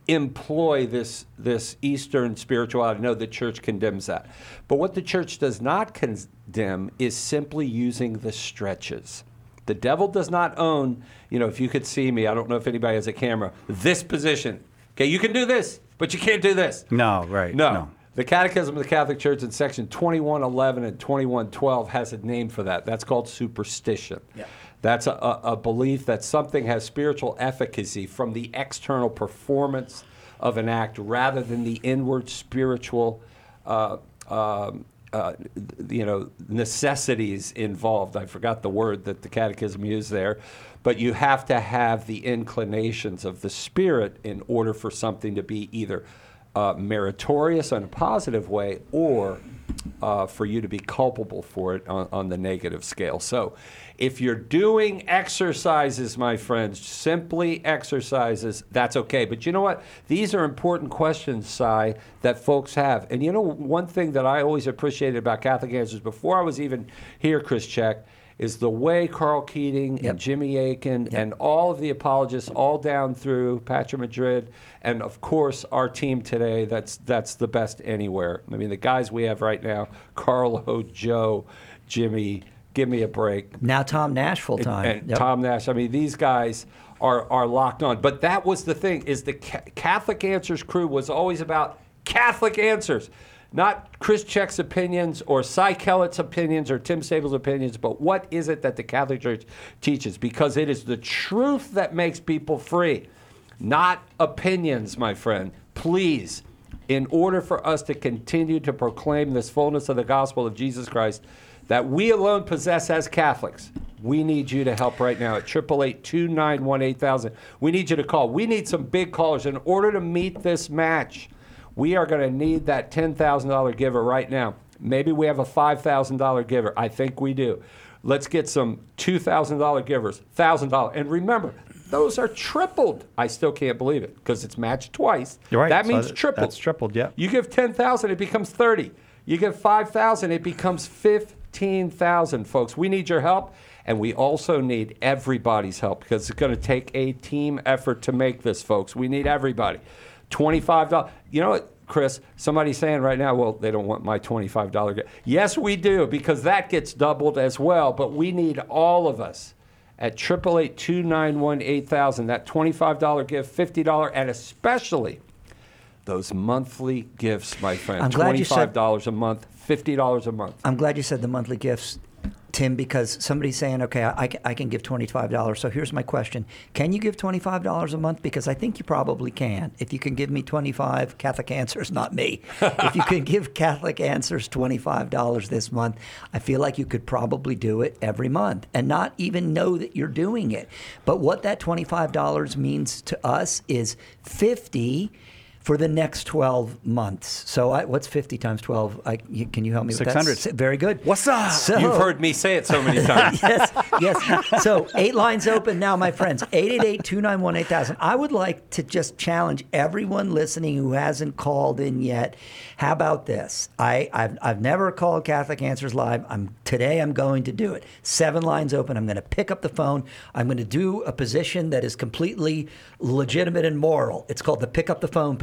employ this this Eastern spirituality. No, the Church condemns that. But what the Church does not condemn is simply using the stretches. The devil does not own, you know, if you could see me, I don't know if anybody has a camera, this position. Okay, you can do this, but you can't do this. No, right. No. no. The Catechism of the Catholic Church in section twenty-one eleven and twenty-one twelve has a name for that. That's called superstition. Yeah. That's a, a, a belief that something has spiritual efficacy from the external performance of an act rather than the inward spiritual uh, um, uh, you know, necessities involved. I forgot the word that the Catechism used there. But you have to have the inclinations of the Spirit in order for something to be either uh, meritorious in a positive way or uh, for you to be culpable for it on, on the negative scale. So if you're doing exercises, my friends, simply exercises, that's okay. But you know what? These are important questions, Si, that folks have. And you know, one thing that I always appreciated about Catholic Answers before I was even here, Chris Check, is the way Carl Keating Yep. and Jimmy Akin Yep. and all of the apologists, all down through Patrick Madrid, and of course our team today, that's that's the best anywhere. I mean, the guys we have right now, Carlo, Joe, Jimmy, give me a break. Now Tom Nash full time. And, and Yep. Tom Nash. I mean, these guys are, are locked on. But that was the thing, is the Ca- Catholic Answers crew was always about Catholic answers. Not Chris Check's opinions or Cy Kellett's opinions or Tim Staples' opinions, but what is it that the Catholic Church teaches? Because it is the truth that makes people free, not opinions, my friend. Please, in order for us to continue to proclaim this fullness of the gospel of Jesus Christ that we alone possess as Catholics, we need you to help right now at eight eight eight, two nine one, eight thousand. We need you to call. We need some big callers in order to meet this match. We are going to need that ten thousand dollars giver right now. Maybe we have a five thousand dollars giver. I think we do. Let's get some two thousand dollars givers, one thousand dollars. And remember, those are tripled. I still can't believe it because it's matched twice. You're right. That So means that- tripled. That's tripled, yeah. You give ten thousand dollars, it becomes thirty. You give five thousand dollars, it becomes fifteen thousand dollars, folks. We need your help, and we also need everybody's help because it's going to take a team effort to make this, folks. We need everybody. twenty-five dollars. You know what, Chris? Somebody's saying right now, well, they don't want my twenty-five dollars gift. Yes, we do, because that gets doubled as well, but we need all of us at eight eight eight, two nine one, eight thousand. That twenty-five dollars gift, fifty dollars, and especially those monthly gifts, my friend. I'm glad you said- twenty-five dollars a month, fifty dollars a month. I'm glad you said the monthly gifts, Tim, because somebody's saying, okay, I, I can give twenty-five dollars. So here's my question. Can you give twenty-five dollars a month? Because I think you probably can. If you can give me twenty-five dollars, Catholic Answers, not me. If you can give Catholic Answers twenty-five dollars this month, I feel like you could probably do it every month and not even know that you're doing it. But what that twenty-five dollars means to us is fifty dollars for the next twelve months. So I, what's fifty times twelve? I, you, can you help me with that? six hundred. S- Very good. What's up? So, You've heard me say it so many times. yes, yes. So eight lines open now, my friends. eight eight eight, two nine one, eight thousand. I would like to just challenge everyone listening who hasn't called in yet. How about this? I, I've, I've never called Catholic Answers Live. I'm Today I'm going to do it. Seven lines open. I'm going to pick up the phone. I'm going to do a position that is completely legitimate and moral. It's called the pick up the phone position.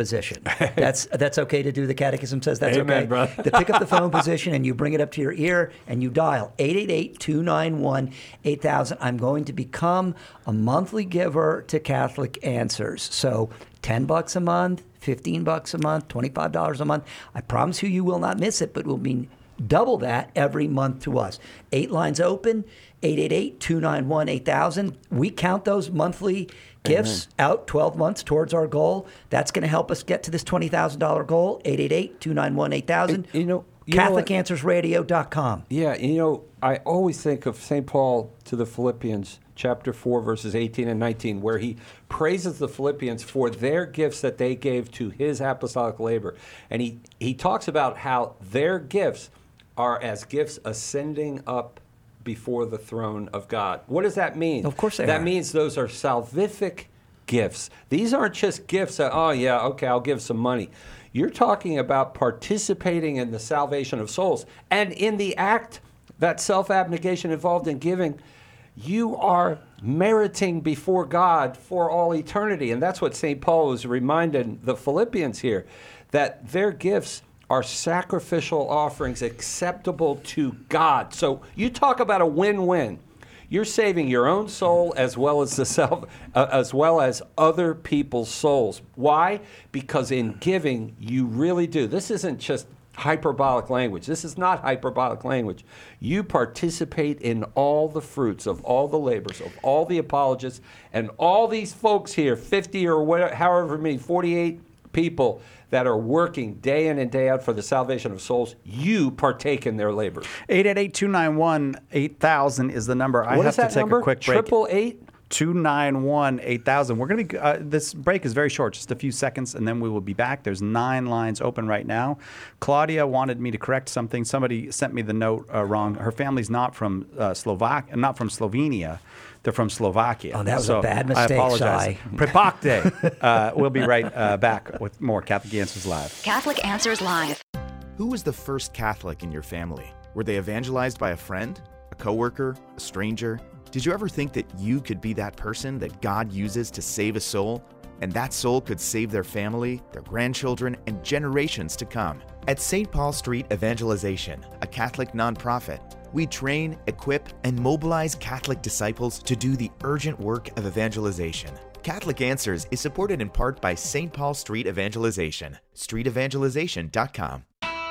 position. That's that's okay to do. The Catechism says that's Amen, okay. brother. To pick up the phone position and you bring it up to your ear and you dial eight eight eight, two nine one, eight thousand. I'm going to become a monthly giver to Catholic Answers. So ten bucks a month, fifteen bucks a month, twenty-five dollars a month. I promise you, you will not miss it, but it will mean double that every month to us. Eight lines open, eight eight eight, two nine one, eight thousand. We count those monthly gifts Amen. Out twelve months towards our goal. That's going to help us get to this twenty thousand dollars goal, eight eight eight, two nine one, eight thousand. You know, you Catholic Answers Radio dot com. Yeah, you know, I always think of Saint Paul to the Philippians, chapter four, verses eighteen and nineteen, where he praises the Philippians for their gifts that they gave to his apostolic labor. And he, he talks about how their gifts are as gifts ascending up before the throne of God. What does that mean? Of course they that are. means those are salvific gifts. These aren't just gifts that, oh, yeah, okay, I'll give some money. You're talking about participating in the salvation of souls. And in the act, that self-abnegation involved in giving, you are meriting before God for all eternity. And that's what Saint Paul is reminding the Philippians here, that their gifts are sacrificial offerings acceptable to God. So you talk about a win-win. You're saving your own soul as well as the self, uh, as well as other people's souls. Why? Because in giving, you really do. This isn't just hyperbolic language. This is not hyperbolic language. You participate in all the fruits of all the labors of all the apologists and all these folks here, fifty or whatever, however many, forty-eight people that are working day in and day out for the salvation of souls. You partake in their labor. eight eight eight, two nine one, eight thousand is the number. I What have is that to take number? a quick break. Triple eight? two nine one, eight thousand. We're going to be, uh, this break is very short, just a few seconds, and then we will be back. There's nine lines open right now. Claudia wanted me to correct something. Somebody sent me the note uh, wrong. Her family's not from uh, Slovak, not from Slovenia. They're from Slovakia. Oh, that was so a bad I mistake, apologize. Si. Prepakte. uh, we'll be right uh, back with more Catholic Answers Live. Catholic Answers Live. Who was the first Catholic in your family? Were they evangelized by a friend, a coworker, a stranger? Did you ever think that you could be that person that God uses to save a soul? And that soul could save their family, their grandchildren, and generations to come. At Saint Paul Street Evangelization, a Catholic nonprofit, we train, equip, and mobilize Catholic disciples to do the urgent work of evangelization. Catholic Answers is supported in part by Saint Paul Street Evangelization, street evangelization dot com.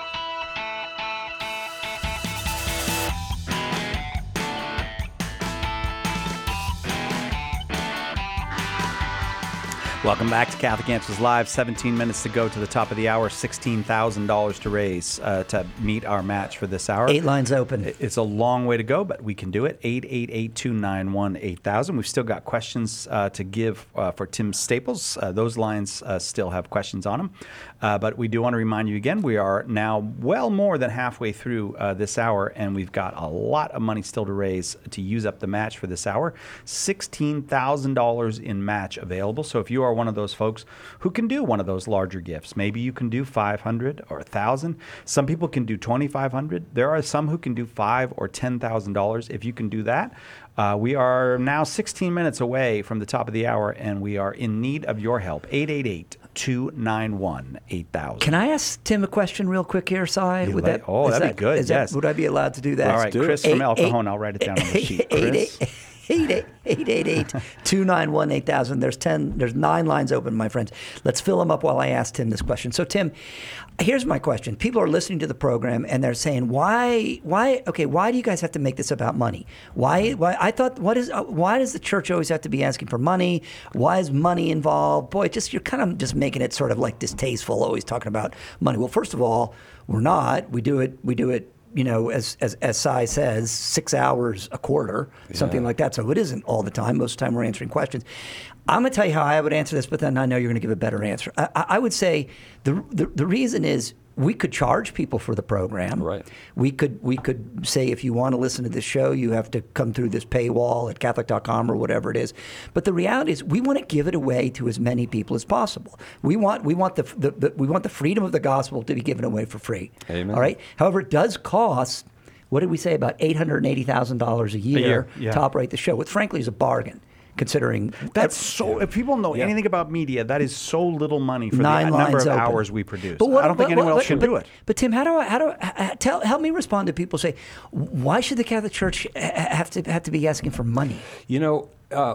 Welcome back to Catholic Answers Live. seventeen minutes to go to the top of the hour. sixteen thousand dollars to raise uh, to meet our match for this hour. Eight lines open. It's a long way to go, but we can do it. eight eight eight, two nine one, eight thousand. We've still got questions uh, to give uh, for Tim Staples. Uh, those lines uh, still have questions on them. Uh, but we do want to remind you again, we are now well more than halfway through uh, this hour, and we've got a lot of money still to raise to use up the match for this hour. sixteen thousand dollars in match available. So if you are one of those folks who can do one of those larger gifts, maybe you can do five hundred dollars or one thousand dollars. Some people can do twenty-five hundred dollars. There are some who can do five thousand dollars or ten thousand dollars. If you can do that, uh, we are now sixteen minutes away from the top of the hour, and we are in need of your help. eight eight eight, two nine one, eight thousand. Can I ask Tim a question real quick here, Si? You Would like- that, oh, is that'd be that- good, is that- yes. would I be allowed to do that? All right, do it. Chris from Eight- El eight- Cajon. I'll write it down on the sheet. Chris? eight eight eight, two nine one, eight thousand. There's ten. There's nine lines open, my friends. Let's fill them up while I ask Tim this question. So, Tim, here's my question. People are listening to the program and they're saying, "Why? Why? Okay, why do you guys have to make this about money? Why? Why? I thought, what is? Uh, why does the church always have to be asking for money? Why is money involved? Boy, just you're kind of just making it sort of like distasteful, always talking about money. Well, first of all, we're not. We do it. We do it." You know, as as as Si says, six hours a quarter, something Yeah. like that. So it isn't all the time. Most of the time we're answering questions. I'm going to tell you how I would answer this, but then I know you're going to give a better answer. I, I would say the, the the reason is we could charge people for the program. Right. We could we could say if you want to listen to this show, you have to come through this paywall at Catholic dot com or whatever it is. But the reality is, we want to give it away to as many people as possible. We want we want the, the, the we want the freedom of the gospel to be given away for free. Amen. All right. However, it does cost. What did we say, about eight hundred eighty thousand dollars a year, year, yeah. to operate the show, which frankly is a bargain considering That's so. If people know Yeah. anything about media, that is so little money for nine the number lines of open. hours we produce. But what- I don't think but- anyone but- else can but- do it. But Tim, how do I, how do I, tell help me respond to people who say, why should the Catholic Church ha- have to have to be asking for money? You know, uh,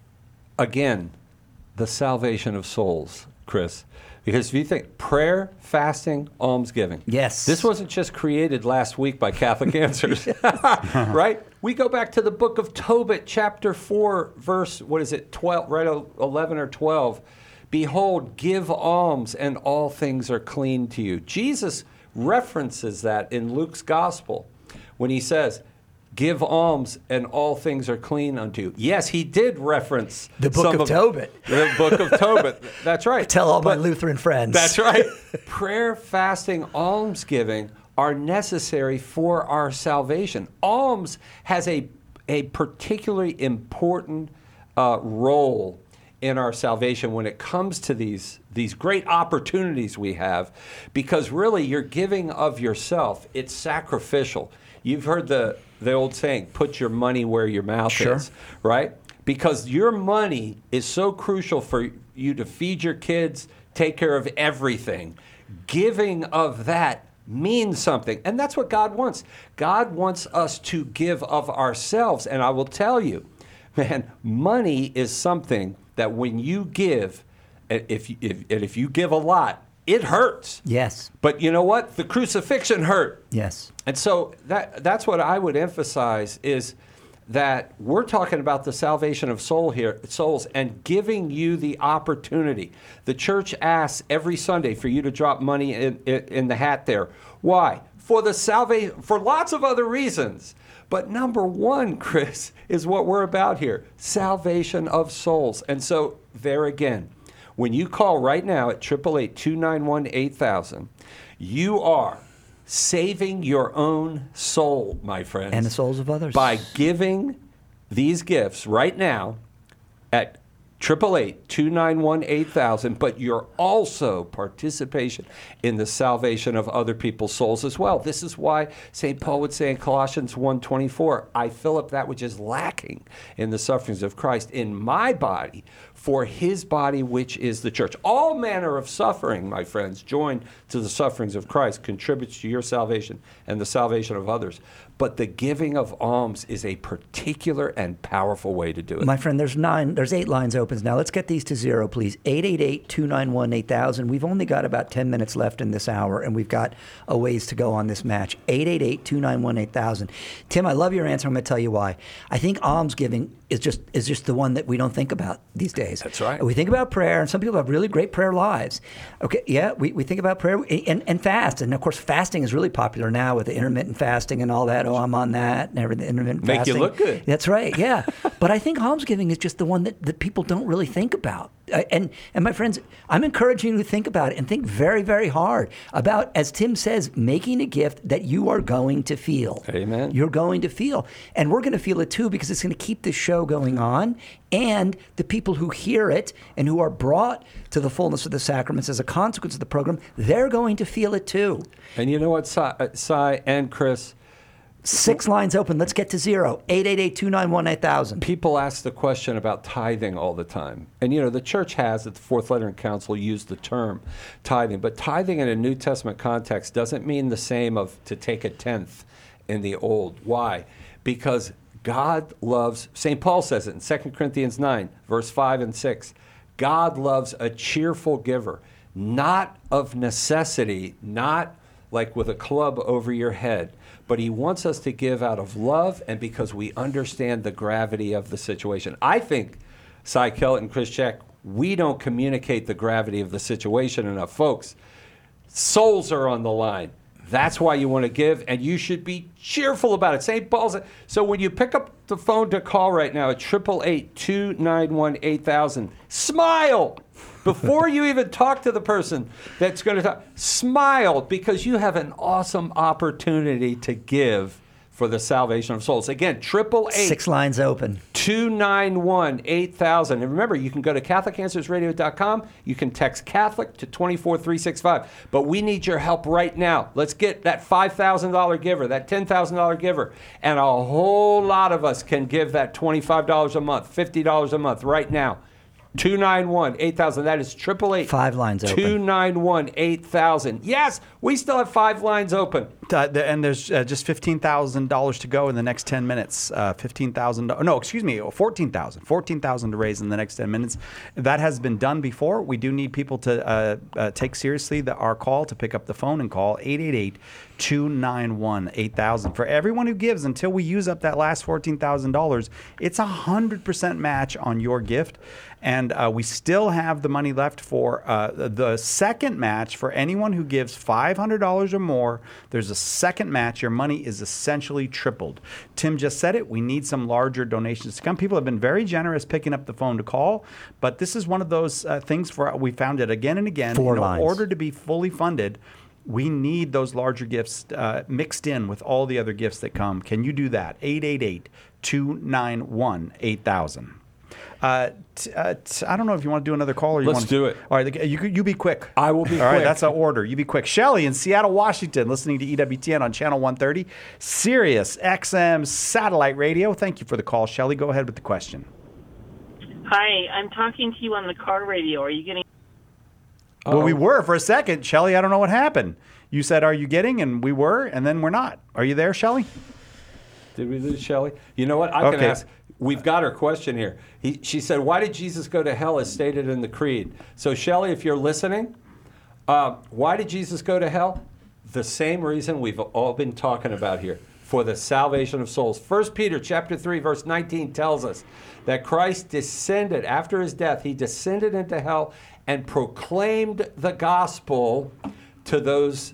again, the salvation of souls, Chris. Because if you think prayer, fasting, almsgiving. Yes. This wasn't just created last week by Catholic Answers, right? We go back to the book of Tobit, chapter four, verse, what is it, twelve, right, eleven or twelve. Behold, give alms, and all things are clean to you. Jesus references that in Luke's gospel when he says, give alms, and all things are clean unto you. Yes, he did reference The book some of Tobit. The book of Tobit. That's right. Tell all my But- Lutheran friends. That's right. Prayer, fasting, almsgiving are necessary for our salvation. Alms has a, a particularly important uh, role in our salvation when it comes to these, these great opportunities we have, because really you're giving of yourself. It's sacrificial. You've heard the, the old saying, put your money where your mouth Sure. is, right? Because your money is so crucial for you to feed your kids, take care of everything. Giving of that means something. And that's what God wants. God wants us to give of ourselves. And I will tell you, man, money is something that when you give, and if, if, and if you give a lot, it hurts. Yes. But you know what? The crucifixion hurt. Yes. And so that that's what I would emphasize is that we're talking about the salvation of soul here, souls and giving you the opportunity. The church asks every Sunday for you to drop money in, in, in the hat there. Why? For the salvation, for lots of other reasons. But number one, Chris, is what we're about here, salvation of souls. And so there again, when you call right now at eight eight eight, two nine one, eight thousand, you are saving your own soul, my friends. And the souls of others. By giving these gifts right now at eight eight eight, two nine one, eight thousand, but you're also participation in the salvation of other people's souls as well. This is why Saint Paul would say in Colossians one twenty-four, I fill up that which is lacking in the sufferings of Christ in my body for his body, which is the church. All manner of suffering, my friends, joined to the sufferings of Christ, contributes to your salvation and the salvation of others. But the giving of alms is a particular and powerful way to do it. My friend, there's nine, there's eight lines open now. Let's get these to zero, please. eight eight eight, two nine one, eight thousand. We've only got about ten minutes left in this hour, and we've got a ways to go on this match. eight eight eight, two nine one, eight thousand. Tim, I love your answer. I'm going to tell you why. I think almsgiving is just is just the one that we don't think about these days. That's right. We think about prayer, and some people have really great prayer lives. Okay, yeah, we, we think about prayer and, and fast. And, of course, fasting is really popular now with the intermittent fasting and all that. Oh, I'm on that and everything. Intermittent Make you fasting. look good. That's right, yeah. But I think almsgiving is just the one that, that people don't really think about. Uh, and, and my friends, I'm encouraging you to think about it and think very, very hard about, as Tim says, making a gift that you are going to feel. Amen. You're going to feel. And we're going to feel it too because it's going to keep this show going on. And the people who hear it and who are brought to the fullness of the sacraments as a consequence of the program, they're going to feel it too. And you know what, Si, uh, Si and Chris? Six lines open. Let's get to zero. eight eight eight, two nine one, eight thousand. People ask the question about tithing all the time. And, you know, the church has, at the Fourth Lateran Council, used the term tithing. But tithing in a New Testament context doesn't mean the same of to take a tenth in the Old. Why? Because God loves, Saint Paul says it in Second Corinthians nine, verse five and six. God loves a cheerful giver, not of necessity, not like with a club over your head, but he wants us to give out of love and because we understand the gravity of the situation. I think, Cy Kellett and Chris Check, we don't communicate the gravity of the situation enough. Folks, souls are on the line. That's why you want to give, and you should be cheerful about it. Saint Paul's. So when you pick up the phone to call right now at eight eight eight, two nine one, eight thousand, smile before you even talk to the person that's going to talk. Smile because you have an awesome opportunity to give for the salvation of souls. Again, triple eight. Six lines open. two nine one, eight thousand. And remember, you can go to Catholic Answers Radio dot com. You can text Catholic to two four three six five. But we need your help right now. Let's get that five thousand dollars giver, that ten thousand dollars giver. And a whole lot of us can give that twenty-five dollars a month, fifty dollars a month right now. two nine one, eight thousand. That is triple eight. Five lines open. two nine one, eight thousand. Yes, we still have five lines open. Uh, the- and there's uh, just fifteen thousand dollars to go in the next ten minutes. Uh, fifteen thousand dollars. No, excuse me, fourteen thousand dollars. fourteen thousand dollars to raise in the next ten minutes. That has been done before. We do need people to uh, uh, take seriously the, our call to pick up the phone and call eight eight eight, two nine one, eight thousand. For everyone who gives until we use up that last fourteen thousand dollars, it's a one hundred percent match on your gift. And uh, we still have the money left for uh, the second match for anyone who gives five hundred dollars or more. There's a second match. Your money is essentially tripled. Tim just said it. We need some larger donations to come. People have been very generous picking up the phone to call, but this is one of those uh, things for we found it again and again. Four in lines. order to be fully funded, we need those larger gifts uh, mixed in with all the other gifts that come. Can you do that? eight eight eight, two nine one, eight thousand. Uh, t- uh, t- I don't know if you want to do another call or you Let's want do it. All right, you you be quick. I will be All right, quick. that's an order. You be quick. Shelly in Seattle, Washington, listening to E W T N on channel one thirty, Sirius X M satellite radio. Thank you for the call, Shelly. Go ahead with the question. Hi, I'm talking to you on the car radio. Are you getting... Well, we were for a second, Shelly. I don't know what happened. You said, "Are you getting?" and we were, and then we're not. Are you there, Shelly? Did we lose Shelley? You know what? I can Okay. ask. We've got her question here. He, she said, why did Jesus go to hell as stated in the creed? So, Shelley, if you're listening, uh, why did Jesus go to hell? The same reason we've all been talking about here, for the salvation of souls. First Peter chapter three, verse nineteen tells us that Christ descended, after his death, he descended into hell and proclaimed the gospel to those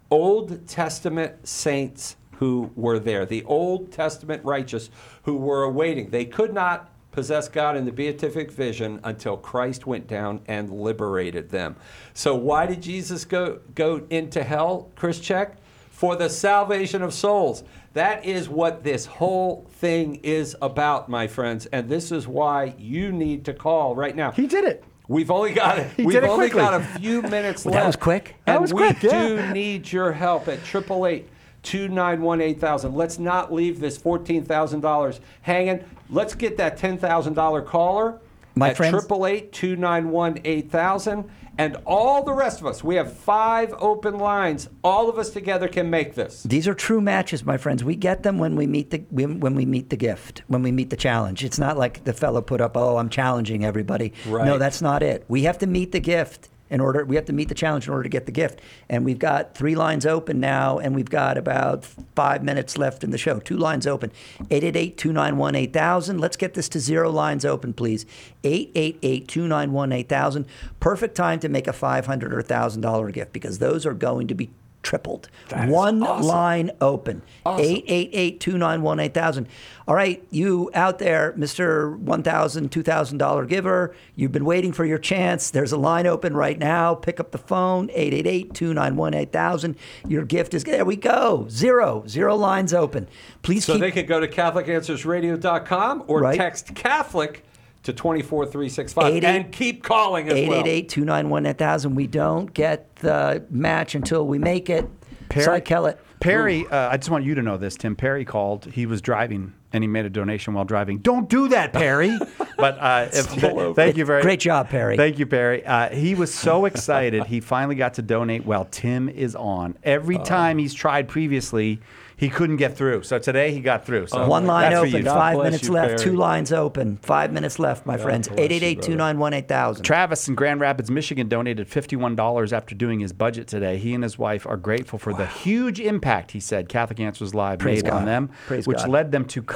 Old Testament saints who were there, the Old Testament righteous who were awaiting. They could not possess God in the beatific vision until Christ went down and liberated them. So why did Jesus go, go into hell, Chris Check? For the salvation of souls. That is what this whole thing is about, my friends. And this is why you need to call right now. He did it. We've only got He we've did it only quickly. got a few minutes Well, left. that was quick. That And was we quick, yeah. do need your help at triple eight, two nine one, eight thousand. Let's not leave this fourteen thousand dollars hanging. Let's get that ten thousand dollars caller My at friends- triple eight, two nine one, eight thousand. And all the rest of us, we have five open lines. All of us together can make this. These are true matches, my friends. We get them when we meet the when, when we meet the gift, when we meet the challenge. It's not like the fellow put up, "Oh, I'm challenging everybody." Right. No, that's not it. We have to meet the gift in order. We have to meet the challenge in order to get the gift. And we've got three lines open now, and we've got about five minutes left in the show. Two lines open. eight eight eight, two nine one, eight thousand. Let's get this to zero lines open, please. eight eight eight, two nine one, eight thousand. Perfect time to make a five hundred dollars or one thousand dollars gift because those are going to be tripled. One awesome. line open. Awesome. eight eight eight, two nine one, eight thousand. All right, you out there, Mister one thousand dollars, two thousand dollars giver, you've been waiting for your chance. There's a line open right now. Pick up the phone, eight eight eight, two nine one, eight thousand. Your gift is, there we go. Zero. Zero lines open. Please So keep. they could go to Catholic Answers Radio dot com or Right. text Catholic to two four three six five Eight eight- and keep calling as eight well. eight eight, two nine one, eight thousand. We don't get the match until we make it. Perry- Cy Kellett. Perry, uh, I just want you to know this, Tim. Perry called. He was driving, and he made a donation while driving. Don't do that, Perry. But uh, if, thank you very Great job, Perry. Thank you, Perry. Uh, he was so excited. He finally got to donate while Tim is on. Every time he's tried previously, he couldn't get through. So today he got through. So One line that's for open, you. God five bless minutes you, left, Perry. two lines open, five minutes left, my friends. bless eight you, eight eight, two nine one, eight thousand. Travis in Grand Rapids, Michigan donated fifty-one dollars after doing his budget today. He and his wife are grateful for the huge impact, he said, Catholic Answers Live Praise made on God. them, Praise which God. led them to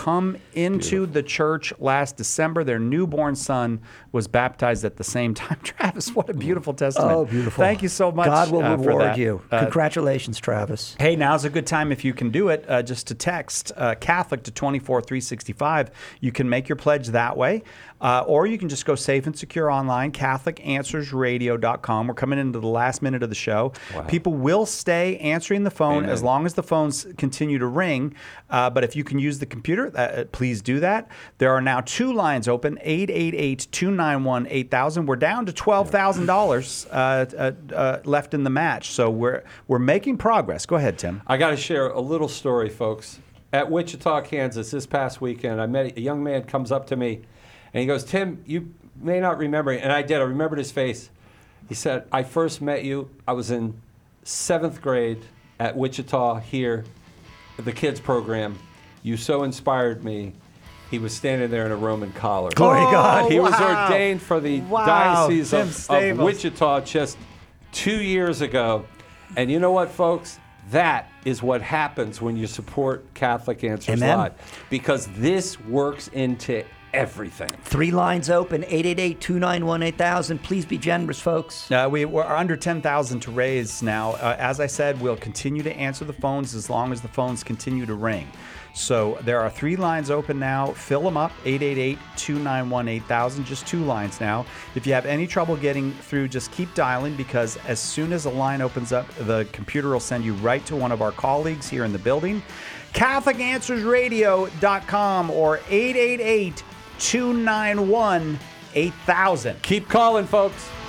come into the church last December. Their newborn son was baptized at the same time. Travis, what a beautiful testament. Oh, beautiful. Thank you so much. God will uh, for reward that. you. Uh, Congratulations, Travis. Hey, now's a good time if you can do it, uh, just to text uh, Catholic to twenty-four three sixty-five. You can make your pledge that way, uh, or you can just go safe and secure online, Catholic Answers Radio dot com. We're coming into the last minute of the show. Wow. People will stay answering the phone Amen. as long as the phones continue to ring, uh, but if you can use the computer, uh, please do that. There are now two lines open, eight eight eight, two nine one, eight thousand. We're down to twelve thousand dollars uh, uh, uh, left in the match, so we're, we're making progress. Go ahead, Tim. I got to share a little story, folks. At Wichita, Kansas, this past weekend, I met a young man comes up to me, and he goes, "Tim, you may not remember," and I did. I remembered his face. He said, "I first met you. I was in seventh grade at Wichita here, the kids program. You so inspired me." He was standing there in a Roman collar. Glory to God. He was wow. ordained for the Wow. Diocese Tim of, of Stables. Wichita just two years ago. And you know what, folks? That is what happens when you support Catholic Answers Amen. Live. Because this works into everything. Three lines open, eight eight eight, two nine one, eight thousand. Please be generous, folks. Uh, we, we're under ten thousand to raise now. Uh, as I said, we'll continue to answer the phones as long as the phones continue to ring. So there are three lines open now. Fill them up, eight eight eight, two nine one, eight thousand, just two lines now. If you have any trouble getting through, just keep dialing, because as soon as a line opens up, the computer will send you right to one of our colleagues here in the building. Catholic Answers Radio dot com or eight eight eight, two nine one, eight thousand. Keep calling, folks.